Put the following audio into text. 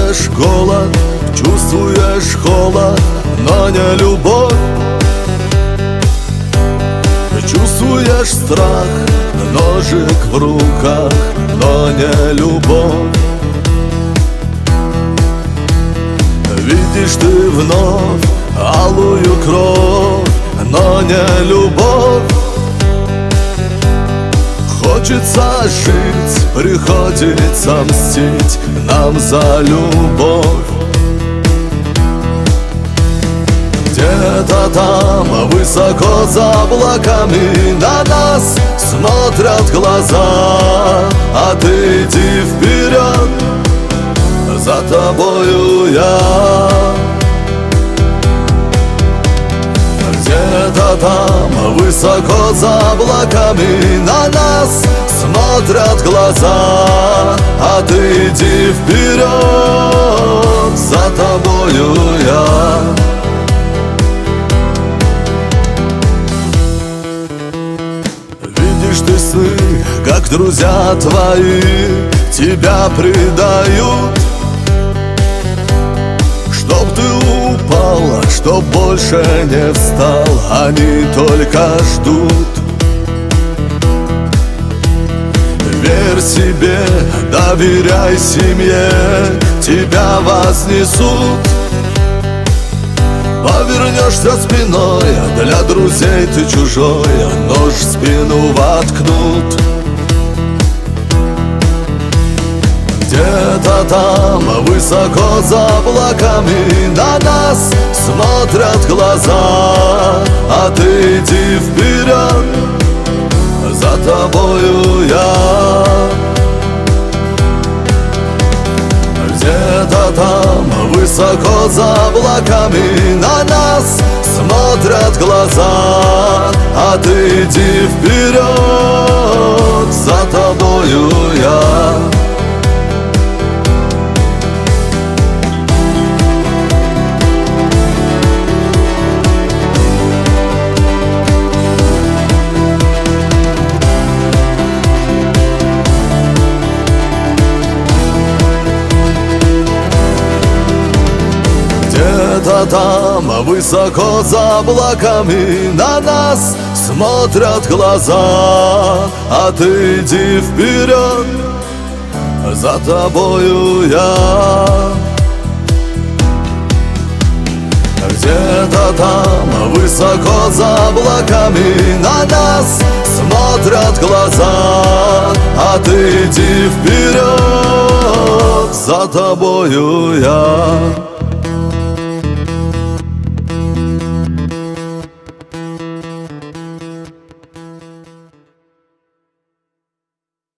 Чувствуешь голод, чувствуешь холод, но не любовь. Чувствуешь страх, ножик в руках, но не любовь. Видишь ты вновь алую кровь, но не любовь. Хочется жить, приходится мстить нам за любовь. Где-то там, высоко за облаками, на нас смотрят глаза. А ты иди вперед, за тобою я. Где-то там, высоко за облаками, на нас смотрят глаза. А ты иди вперед, за тобою я. Видишь ты сны, как друзья твои тебя предают, чтоб ты упала, чтоб больше не встал. Они только ждут. Верь себе, доверяй семье, тебя вознесут. Повернешься спиной, для друзей ты чужой, нож в спину воткнут. Где-то там, высоко за облаками, на нас смотрят глаза. А ты иди вперед, за тобою я. Где-то там, высоко за облаками, на нас смотрят глаза. А ты иди вперед, за тобою я. Где-то там, высоко за облаками, на нас смотрят глаза. А ты иди вперед, за тобою я. Где-то там, высоко за облаками, на нас смотрят глаза. А ты иди вперед, за тобою я.